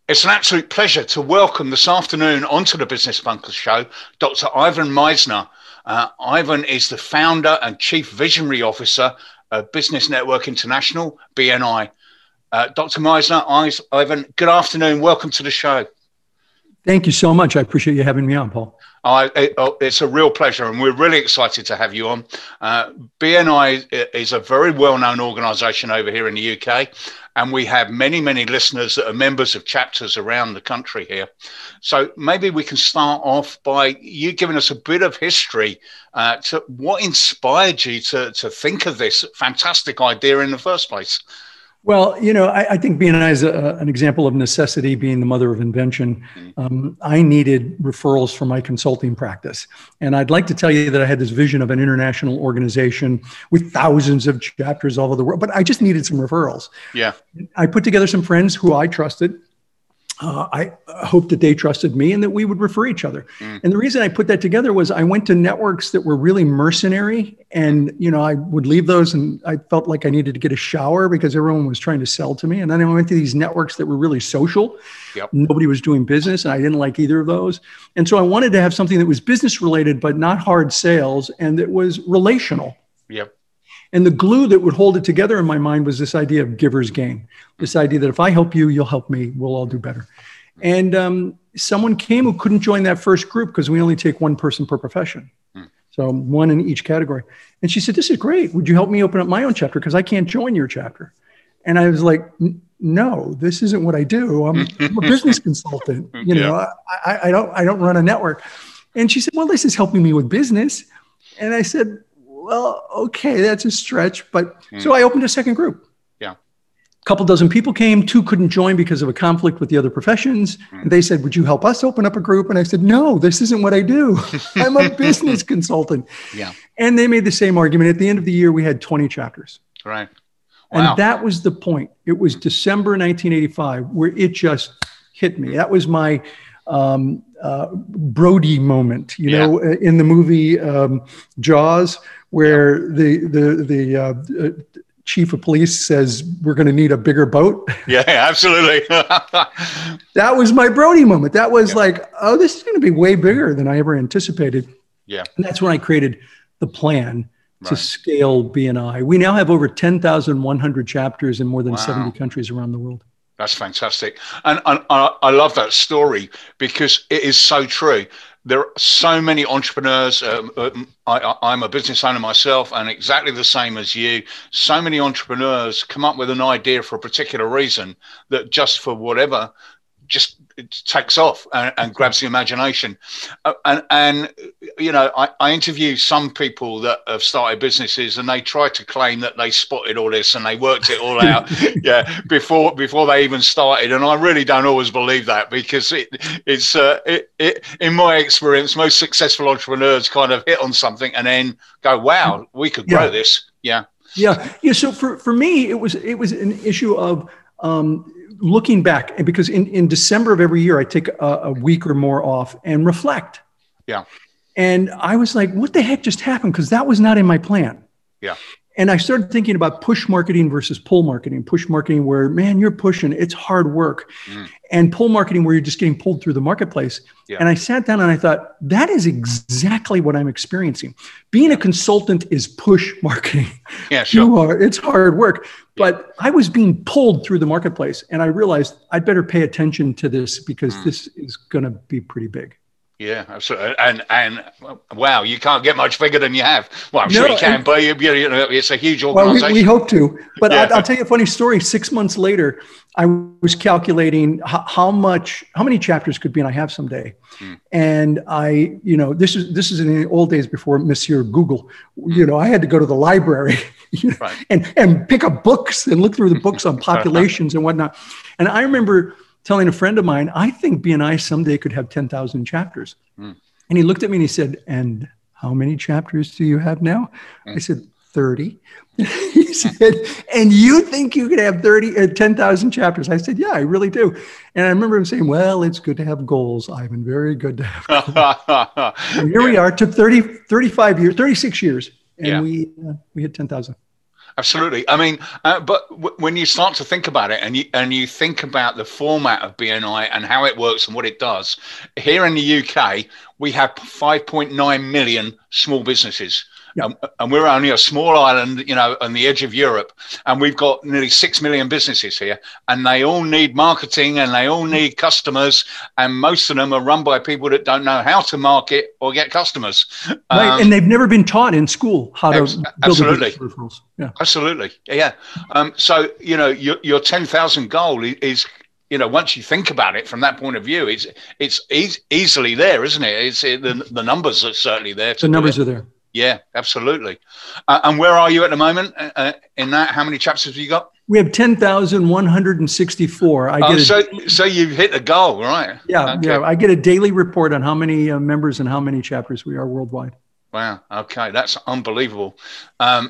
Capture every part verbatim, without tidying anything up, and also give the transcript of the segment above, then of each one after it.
It's an absolute pleasure to welcome this afternoon onto the Business Bunkers Show, Doctor Ivan Misner. Uh, Ivan is the founder and chief visionary officer of Business Network International, B N I. Uh, Doctor Misner, Ivan, good afternoon. Welcome to the show. Thank you so much. I appreciate you having me on, Paul. I, it, it's a real pleasure, and we're really excited to have you on. Uh, B N I is a very well-known organisation over here in the U K, and we have many, many listeners that are members of chapters around the country here. So maybe we can start off by you giving us a bit of history uh, to what inspired you to, to think of this fantastic idea in the first place. Well, you know, I, I think B N I is a, an example of necessity being the mother of invention. Um, I needed referrals for my consulting practice. And I'd like to tell you that I had this vision of an international organization with thousands of chapters all over the world, but I just needed some referrals. Yeah. I put together some friends who I trusted. Uh, I hoped that they trusted me and that we would refer each other. Mm. And the reason I put that together was I went to networks that were really mercenary, and, you know, I would leave those and I felt like I needed to get a shower because everyone was trying to sell to me. And then I went to these networks that were really social. Yep. Nobody was doing business, and I didn't like either of those. And so I wanted to have something that was business related, but not hard sales, and that was relational. Yep. And the glue that would hold it together in my mind was this idea of giver's gain, this idea that if I help you, you'll help me, we'll all do better. And um, someone came who couldn't join that first group because we only take one person per profession. Mm. So one in each category. And she said, this is great. Would you help me open up my own chapter? Because I can't join your chapter. And I was like, no, this isn't what I do. I'm, I'm a business consultant. You know, yeah. I, I don't I don't run a network. And she said, well, this is helping me with business. And I said, well, okay, that's a stretch. But mm. so I opened a second group. Yeah. A couple dozen people came, two couldn't join because of a conflict with the other professions. Mm. And they said, would you help us open up a group? And I said, no, this isn't what I do. I'm a business consultant. Yeah. And they made the same argument. At the end of the year, we had twenty chapters. Right. Wow. And that was the point. It was December nineteen eighty-five where it just hit me. That was my um, uh, Brody moment, you yeah. know, in the movie um, Jaws, where yeah. the the the uh, chief of police says, we're going to need a bigger boat. Yeah, absolutely. That was my Brody moment. That was yeah. like, oh, this is going to be way bigger than I ever anticipated. Yeah. And that's when I created the plan right. to scale B N I. We now have over ten thousand one hundred chapters in more than wow. seventy countries around the world. That's fantastic. And, and I, I love that story because it is so true. There are so many entrepreneurs. Um, I, I'm a business owner myself, and exactly the same as you. So many entrepreneurs come up with an idea for a particular reason that just for whatever, just it takes off and, and grabs the imagination. Uh, and, and, you know, I, I interview some people that have started businesses and they try to claim that they spotted all this and they worked it all out yeah, before before they even started. And I really don't always believe that because it, it's, uh, it, it, in my experience, most successful entrepreneurs kind of hit on something and then go, wow, we could grow yeah. this. Yeah. Yeah. Yeah. So for, for me, it was, it was an issue of, um, looking back, and because in, in December of every year, I take a, a week or more off and reflect. Yeah. And I was like, what the heck just happened? Because that was not in my plan. Yeah. And I started thinking about push marketing versus pull marketing. Push marketing where, man, you're pushing, it's hard work. Mm. And pull marketing where you're just getting pulled through the marketplace. Yeah. And I sat down and I thought, that is exactly what I'm experiencing. Being a consultant is push marketing. Yeah, sure. You are, it's hard work. But I was being pulled through the marketplace, and I realized I'd better pay attention to this because mm. this is going to be pretty big. Yeah, absolutely. And, and wow, you can't get much bigger than you have. Well, I'm no, sure you can, and, but you, you know, it's a huge organization. Well, we, we hope to. But yeah. I, I'll tell you a funny story. Six months later, I was calculating how, how much, how many chapters could B N I have someday. Mm. And I, you know, this is this is in the old days before Monsieur Google. Mm. You know, I had to go to the library you know, right. and and pick up books and look through the books on populations and whatnot. And I remember telling a friend of mine, I think B N I someday could have ten thousand chapters. Mm. And he looked at me and he said, and how many chapters do you have now? Mm. I said, thirty. He said, and you think you could have thirty, uh, ten thousand chapters? I said, yeah, I really do. And I remember him saying, well, it's good to have goals, Ivan. Very good to have goals. And here yeah. we are. It took thirty, thirty-five years, thirty-six years. And yeah. we, uh, we hit ten thousand. Absolutely. I mean, uh, but w- when you start to think about it, and you and you think about the format of B N I and how it works and what it does, here in the U K, we have five point nine million small businesses. Yeah. Um, and we're only a small island, you know, on the edge of Europe, and we've got nearly six million businesses here, and they all need marketing and they all need customers, and most of them are run by people that don't know how to market or get customers. Right, Um, and they've never been taught in school how to build absolutely. a referrals. Yeah, absolutely, yeah. Um, so you know, your your ten thousand goal is, you know, once you think about it from that point of view, it's it's e- easily there, isn't it? It's it, the the numbers are certainly there. To the numbers are there. Yeah, absolutely. Uh, and where are you at the moment uh, in that? How many chapters have you got? We have ten thousand one hundred sixty-four. I oh, get a, so so you've hit the goal, right? Yeah, okay. yeah. I get a daily report on how many uh, members and how many chapters we are worldwide. Wow. Okay, that's unbelievable. Um,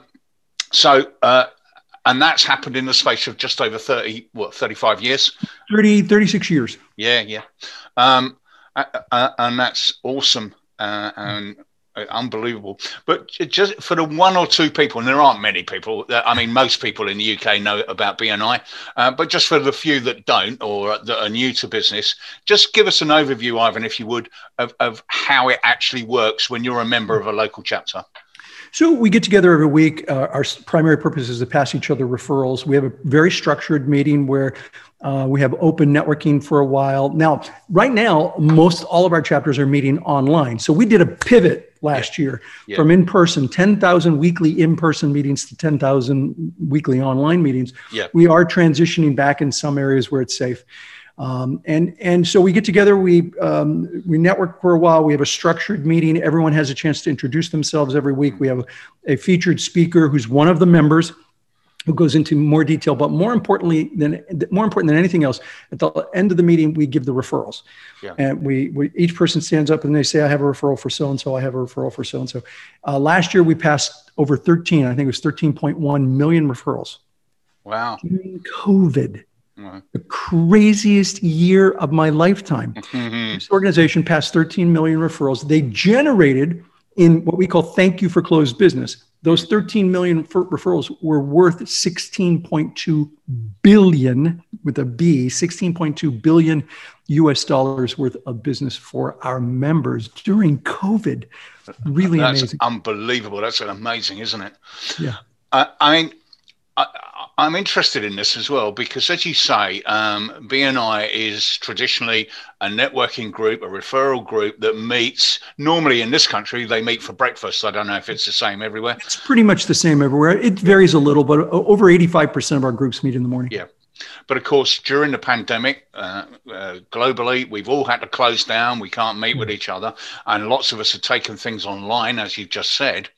so, uh, and that's happened in the space of just over thirty, what, thirty-five years? thirty, thirty-six years. Yeah, yeah. Um, uh, uh, and that's awesome. Uh, and unbelievable. But just for the one or two people, and there aren't many people, I mean, most people in the U K know about B N I, uh, but just for the few that don't or that are new to business, just give us an overview, Ivan, if you would, of, of how it actually works when you're a member of a local chapter. So we get together every week. Uh, our primary purpose is to pass each other referrals. We have a very structured meeting where uh, we have open networking for a while. Now, right now, most all of our chapters are meeting online. So we did a pivot last yeah. year yeah. from in-person, ten thousand weekly in-person meetings to ten thousand weekly online meetings. Yeah. We are transitioning back in some areas where it's safe. Um, and, and so we get together, we, um, we network for a while. We have a structured meeting. Everyone has a chance to introduce themselves every week. We have a, a featured speaker who's one of the members who goes into more detail, but more importantly than, more important than anything else, at the end of the meeting, we give the referrals. Yeah. And we, we, each person stands up and they say, I have a referral for so-and-so. I have a referral for so-and-so. Uh, last year we passed over thirteen, I think it was thirteen point one million referrals. Wow. During COVID. The craziest year of my lifetime. Mm-hmm. This organization passed thirteen million referrals. They generated in what we call thank you for closed business. Those thirteen million referrals were worth sixteen point two billion with a B, sixteen point two billion U S dollars worth of business for our members during COVID. Really That's amazing. Unbelievable. That's amazing, isn't it? Yeah. Uh, I mean, I, I'm interested in this as well because, as you say, um, B N I is traditionally a networking group, a referral group that meets. Normally in this country, they meet for breakfast. I don't know if it's the same everywhere. It's pretty much the same everywhere. It varies a little, but over eighty-five percent of our groups meet in the morning. Yeah. But of course, during the pandemic, uh, uh, globally, we've all had to close down. We can't meet with each other. And lots of us have taken things online, as you've just said.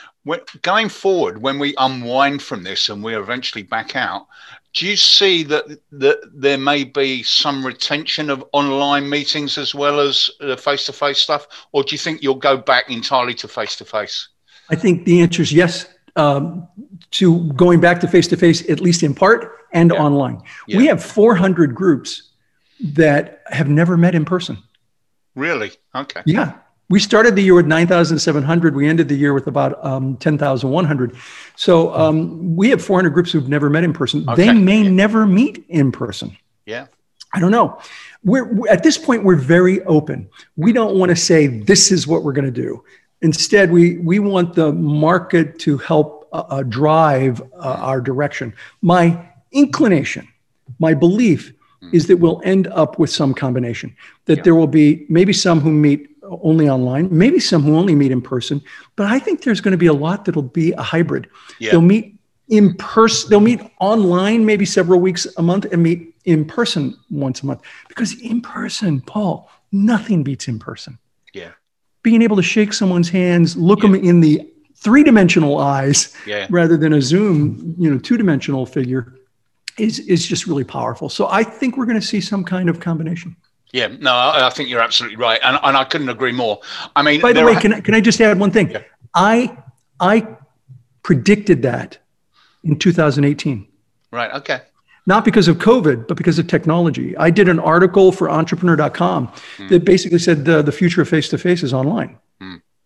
Going forward, when we unwind from this and we eventually back out, do you see that, that there may be some retention of online meetings as well as the face-to-face stuff? Or do you think you'll go back entirely to face-to-face? I think the answer is yes, um, to going back to face-to-face, at least in part, and yeah. online. Yeah. We have four hundred groups that have never met in person. Really? Okay. Yeah. We started the year with nine thousand seven hundred. We ended the year with about um, ten thousand one hundred. So um, we have four hundred groups who've never met in person. Okay. They may yeah. never meet in person. Yeah. I don't know. We're, we're at this point, we're very open. We don't want to say, this is what we're going to do. Instead, we, we want the market to help uh, drive uh, our direction. My inclination, my belief mm. is that we'll end up with some combination, that yeah. there will be maybe some who meet only online, maybe some who only meet in person, but I think there's going to be a lot that'll be a hybrid. Yeah. They'll meet in person, they'll meet online maybe several weeks a month and meet in person once a month. Because in person, Paul, nothing beats in person. Yeah. Being able to shake someone's hands, look yeah. them in the three-dimensional eyes yeah. rather than a Zoom, you know, two-dimensional figure is, is just really powerful. So I think we're going to see some kind of combination. Yeah, no, I, I think you're absolutely right. And, and I couldn't agree more. I mean, by the way, can I, can I just add one thing? Yeah. I, I predicted that in two thousand eighteen. Right. Okay. Not because of COVID, but because of technology. I did an article for entrepreneur dot com mm. that basically said the, the future of face-to-face is online. Mm.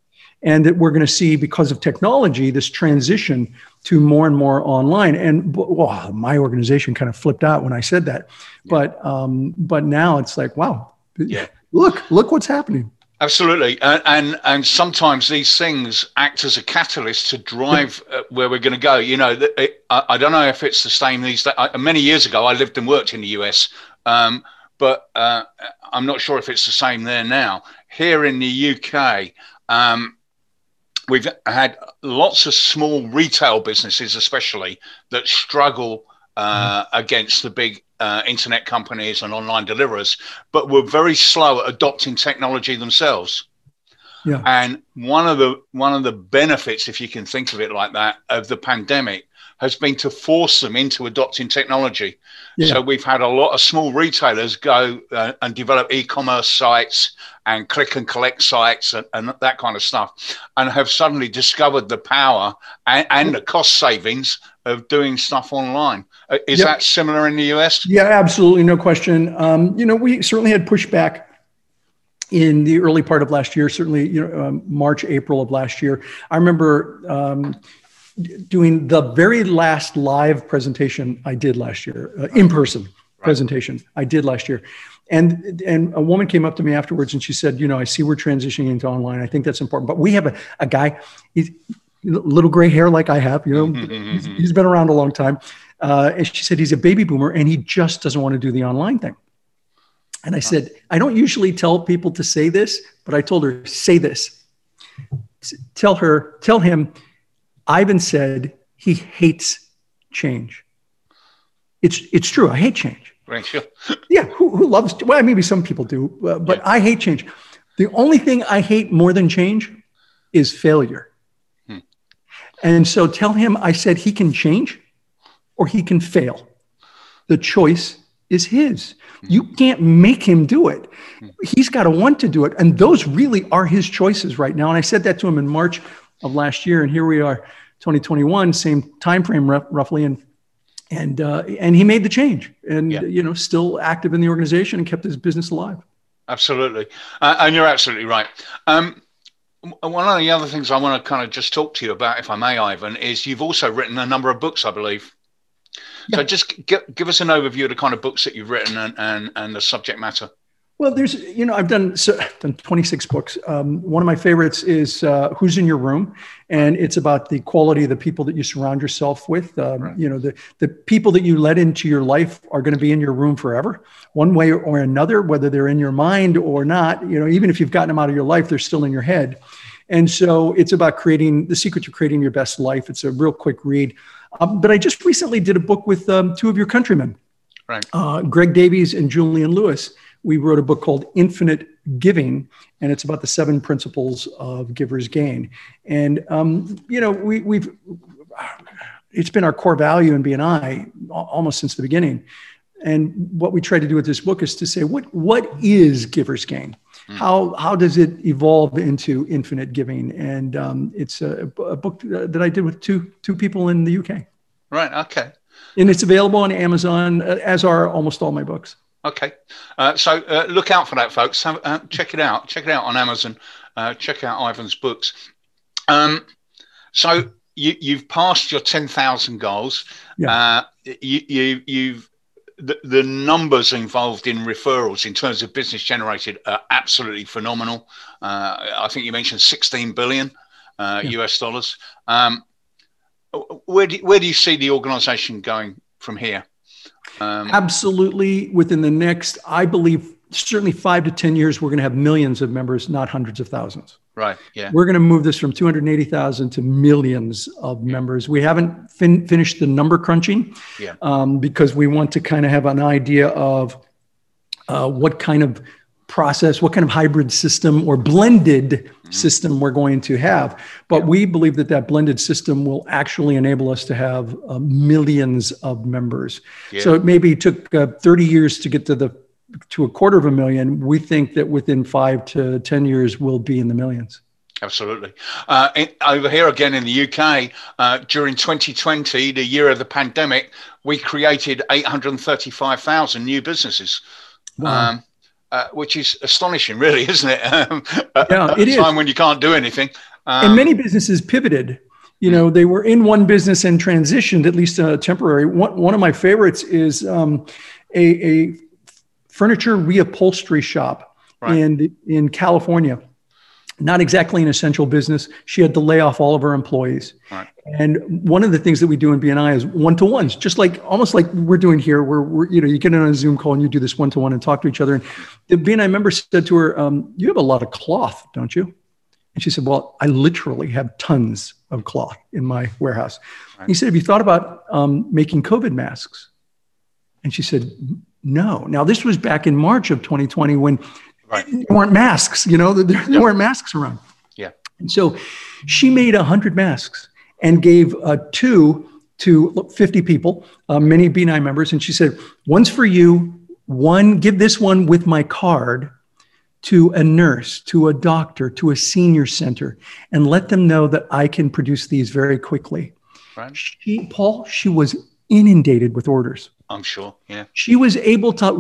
and that we're going to see, because of technology, this transition to more and more online. And well, my organization kind of flipped out when I said that, yeah. but um, but now it's like, wow, yeah. look, look what's happening. Absolutely, and, and and sometimes these things act as a catalyst to drive uh, where we're going to go. You know, it, I, I don't know if it's the same these days. I, many years ago, I lived and worked in the U S, um, but uh, I'm not sure if it's the same there now. Here in the U K, um, we've had lots of small retail businesses, especially, that struggle uh, mm. against the big Uh, internet companies and online deliverers, but were very slow at adopting technology themselves. Yeah. And one of the one of the benefits, if you can think of it like that, of the pandemic has been to force them into adopting technology. Yeah. So we've had a lot of small retailers go uh, and develop e-commerce sites and click and collect sites and, and that kind of stuff, and have suddenly discovered the power and, and the cost savings of doing stuff online. Is yep. that similar in the U S? Yeah, absolutely. No question. Um, you know, we certainly had pushback in the early part of last year, certainly, you know, um, March, April of last year. I remember um, doing the very last live presentation I did last year, uh, in person right. presentation I did last year. And, and a woman came up to me afterwards and she said, you know, I see we're transitioning into online. I think that's important. But we have a, a guy, he's little gray hair like I have, you know, he's, he's been around a long time. Uh, and she said, he's a baby boomer and he just doesn't want to do the online thing. And I said, I don't usually tell people to say this, but I told her, say this. Tell her, tell him, Ivan said he hates change. It's it's true. I hate change. Right. Sure. Yeah. Who, who loves, well, maybe some people do, uh, but yeah. I hate change. The only thing I hate more than change is failure. Hmm. And so tell him I said he can change or he can fail. The choice is his. You can't make him do it. He's got to want to do it. And those really are his choices right now. And I said that to him in March of last year. And here we are, twenty twenty-one, same time frame roughly. And and uh, and he made the change and, yeah. you know, still active in the organization and kept his business alive. Absolutely. Uh, and you're absolutely right. Um, one of the other things I want to kind of just talk to you about, if I may, Ivan, is you've also written a number of books, I believe. Yeah. So just give, give us an overview of the kind of books that you've written and, and, and the subject matter. Well, there's, you know, I've done, so, I've done twenty-six books. Um, one of my favorites is uh, Who's in Your Room? And it's about the quality of the people that you surround yourself with. Um, right. You know, the, the people that you let into your life are going to be in your room forever, one way or another, whether they're in your mind or not. You know, even if you've gotten them out of your life, they're still in your head. And so it's about creating, the secret to creating your best life. It's a real quick read. Um, but I just recently did a book with um, two of your countrymen, right? Uh, Greg Davies and Julian Lewis. We wrote a book called Infinite Giving, and it's about the seven principles of giver's gain. And, um, you know, we, we've, it's been our core value in B and I almost since the beginning. And what we try to do with this book is to say, what, what is giver's gain? Mm. How, how does it evolve into infinite giving? And um, it's a, a book that I did with two, two people in the U K. Right. Okay. And it's available on Amazon, as are almost all my books. Okay. Uh, so uh, look out for that, folks. Have, uh, check it out. Check it out on Amazon. Uh, check out Ivan's books. Um, so you, you've passed your ten thousand goals. Yeah. Uh, you, you, you've, the, the numbers involved in referrals in terms of business generated are absolutely phenomenal. Uh, I think you mentioned sixteen billion uh, yeah. U S dollars. Um, where do, where do you see the organization going from here? Um, Absolutely. Within the next, I believe, certainly five to ten years, we're going to have millions of members, not hundreds of thousands. Right. Yeah. We're going to move this from two hundred eighty thousand to millions of yeah. members. We haven't fin- finished the number crunching yeah. um, because we want to kind of have an idea of uh, what kind of process, what kind of hybrid system or blended mm-hmm. system we're going to have. But yeah. we believe that that blended system will actually enable us to have uh, millions of members. Yeah. So it maybe took uh, thirty years to get to the to a quarter of a million. We think that within five to ten years, we'll be in the millions. Absolutely. Uh, in, over here again in the U K, uh, during twenty twenty, the year of the pandemic, we created eight hundred thirty-five thousand new businesses. Wow. Um, Uh, which is astonishing, really, isn't it? Um, yeah, at it a is. time when you can't do anything. Um, and many businesses pivoted. You know, they were in one business and transitioned, at least uh, temporary. One, one of my favorites is um, a, a furniture reupholstery shop right. in, in California. Not exactly an essential business. She had to lay off all of her employees. Right. And one of the things that we do in B N I is one-to-ones, just like almost like we're doing here, where we're, you know, you get on a Zoom call and you do this one-to-one and talk to each other. And the B N I member said to her, um, you have a lot of cloth, don't you? And she said, well, I literally have tons of cloth in my warehouse. Right. He said, have you thought about um, making COVID masks? And she said, no. Now, this was back in March of twenty twenty when right. there weren't masks, you know, there, there yep. weren't masks around. Yeah. And so she made one hundred masks and gave uh, two to fifty people, uh, many B N I members. And she said, one's for you, one, give this one with my card to a nurse, to a doctor, to a senior center, and let them know that I can produce these very quickly. Right. She, Paul, she was inundated with orders. I'm sure, yeah. She was able to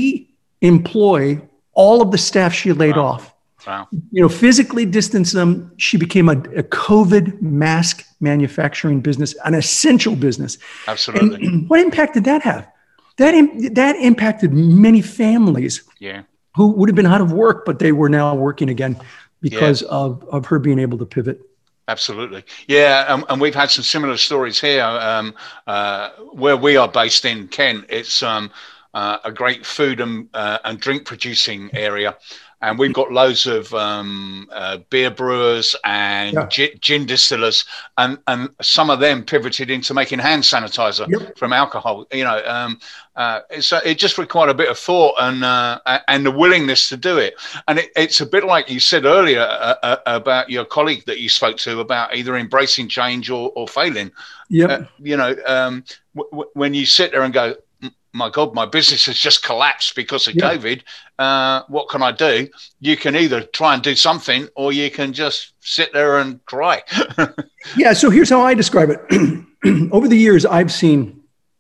re-employ all of the staff she laid wow. off. Wow. You know, physically distance them. She became a, a COVID mask manufacturing business, an essential business. Absolutely. And what impact did that have? That, that impacted many families. Yeah. Who would have been out of work, but they were now working again because yeah. of, of her being able to pivot. Absolutely. Yeah. Um, and we've had some similar stories here um, uh, where we are based in Kent. It's um, uh, a great food and, uh, and drink producing area. And we've got loads of um, uh, beer brewers and yeah. gin, gin distillers, and, and some of them pivoted into making hand sanitizer yep. from alcohol. You know, um, uh, it's, uh, it just required a bit of thought and uh, and the willingness to do it. And it, it's a bit like you said earlier uh, uh, about your colleague that you spoke to about either embracing change or, or failing. Yeah, uh, you know, um, w- w- when you sit there and go, my God, my business has just collapsed because of yeah. COVID. Uh, what can I do? You can either try and do something or you can just sit there and cry. Yeah. So here's how I describe it. Over the years, I've seen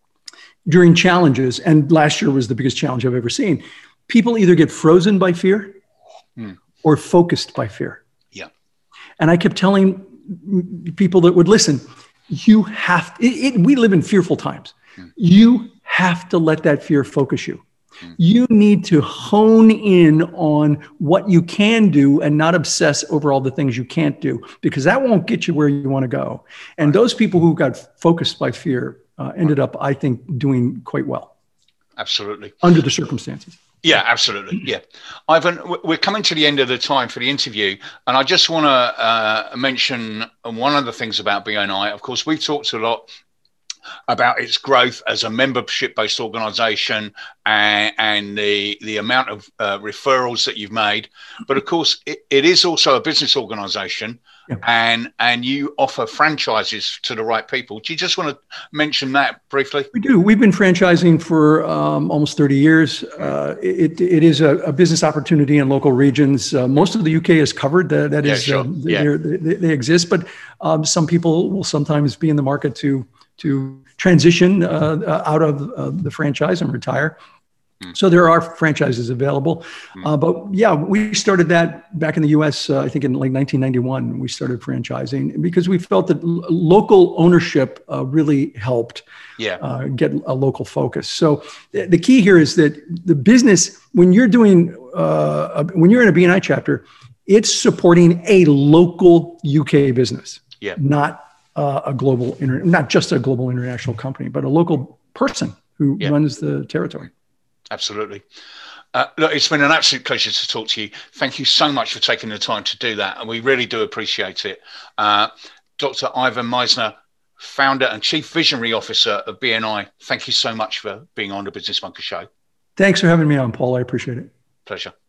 during challenges, and last year was the biggest challenge I've ever seen, people either get frozen by fear hmm. or focused by fear. Yeah. And I kept telling people that would listen, you have, it, it, we live in fearful times. Hmm. You have to let that fear focus you. Mm. You need to hone in on what you can do and not obsess over all the things you can't do, because that won't get you where you want to go. And right. those people who got focused by fear uh, ended right. up, I think, doing quite well. Absolutely. Under the circumstances. Yeah, absolutely. Yeah. Ivan, we're coming to the end of the time for the interview. And I just want to uh, mention one of the things about B N I. Of course, we've talked a lot about its growth as a membership-based organization and, and the, the amount of uh, referrals that you've made. But of course, it, it is also a business organization yeah. and, and you offer franchises to the right people. Do you just want to mention that briefly? We do. We've been franchising for um, almost thirty years. Uh, it, it is a, a business opportunity in local regions. Uh, most of the U K is covered. That, that yeah, is, sure. uh, yeah. they, they exist, but um, some people will sometimes be in the market to to transition uh, out of uh, the franchise and retire. Mm. So there are franchises available. Mm. Uh, but yeah, we started that back in the U S, uh, I think in like nineteen ninety-one, we started franchising because we felt that l- local ownership uh, really helped yeah. uh, get a local focus. So th- the key here is that the business, when you're doing, uh, a, when you're in a B N I chapter, it's supporting a local U K business, yeah. not Uh, a global, inter- not just a global international company, but a local person who yeah. runs the territory. Absolutely. Uh, look, it's been an absolute pleasure to talk to you. Thank you so much for taking the time to do that. And we really do appreciate it. Uh, Doctor Ivan Misner, founder and chief visionary officer of B N I. Thank you so much for being on the Business Bunker Show. Thanks for having me on, Paul. I appreciate it. Pleasure.